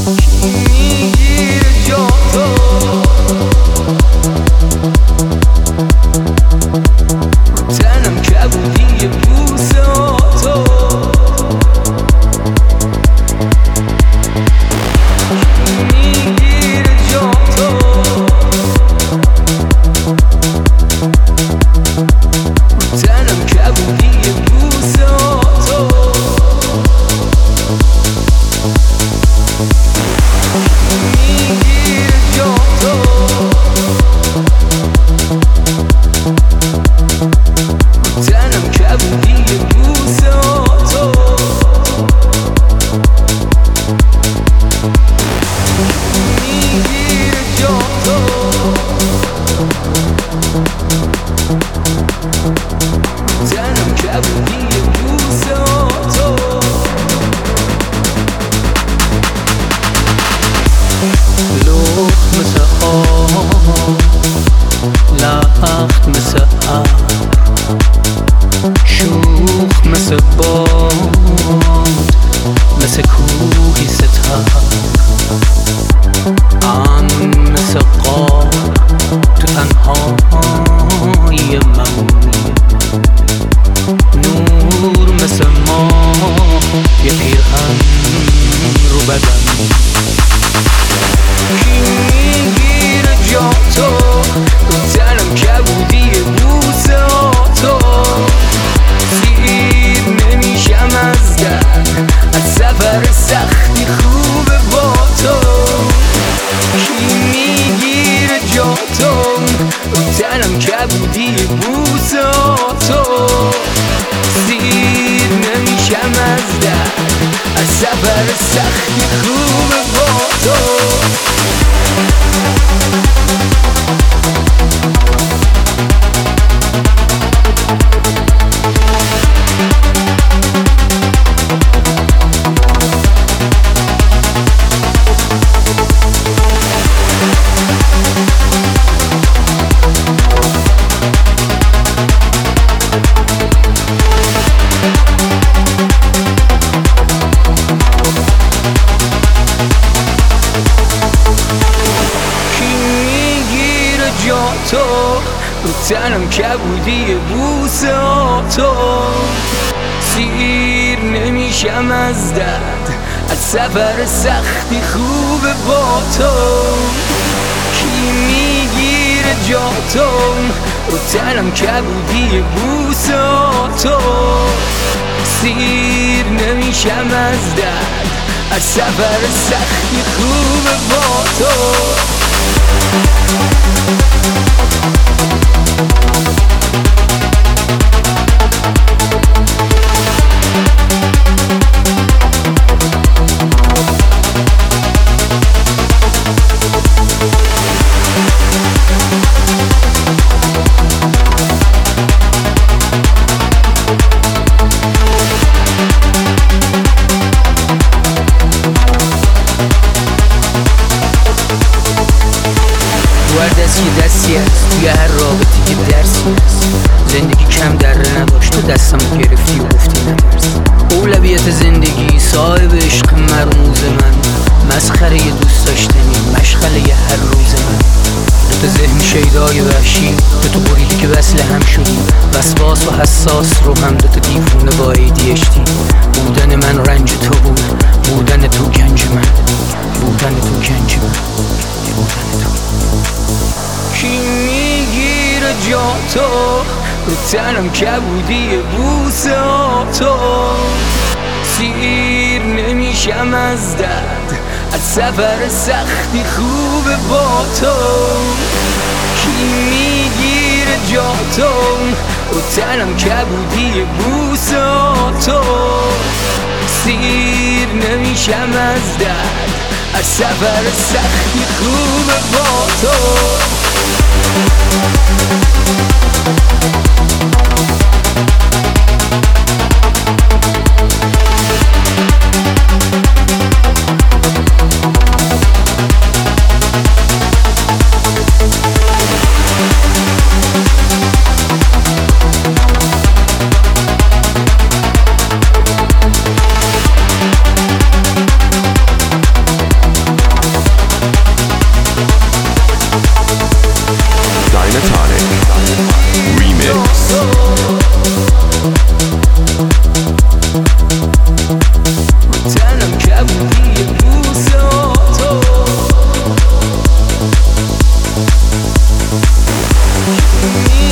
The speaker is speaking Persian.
تنم کبودی بوسه تو سیر نمیشم از درد از سفر سختی خوب با تو کی میگیره جا تو رو تنم کبودی بوسه تو سیر نمیشم از درد از سفر سختی خوب با تو دستی است توی هر رابطی که درسی است زندگی کم دره نداشت تو دستمو گرفتی و گفتی نترس اولویت زندگی صاحب عشق مرموز من مسخره دوست داشتنی مشغله هر روز من تو ذهن شیدای وحشی تو بریدی که وصل هم شدی وسواس و حساس رو هم دوتا دیفونه با ADHD بودن من رنج تو بود بودن تو گنج من بودن تو گنج من بودن تو کی میگیره جا تو رو تنم کبودی بوسه تو سیر نمیشم از درد از سفر سختی خوب با تو کی میگیره جا تو رو تنم کبودی بوسه تو سیر نمیشم از درد از سفر سختی خوب با تو میدونی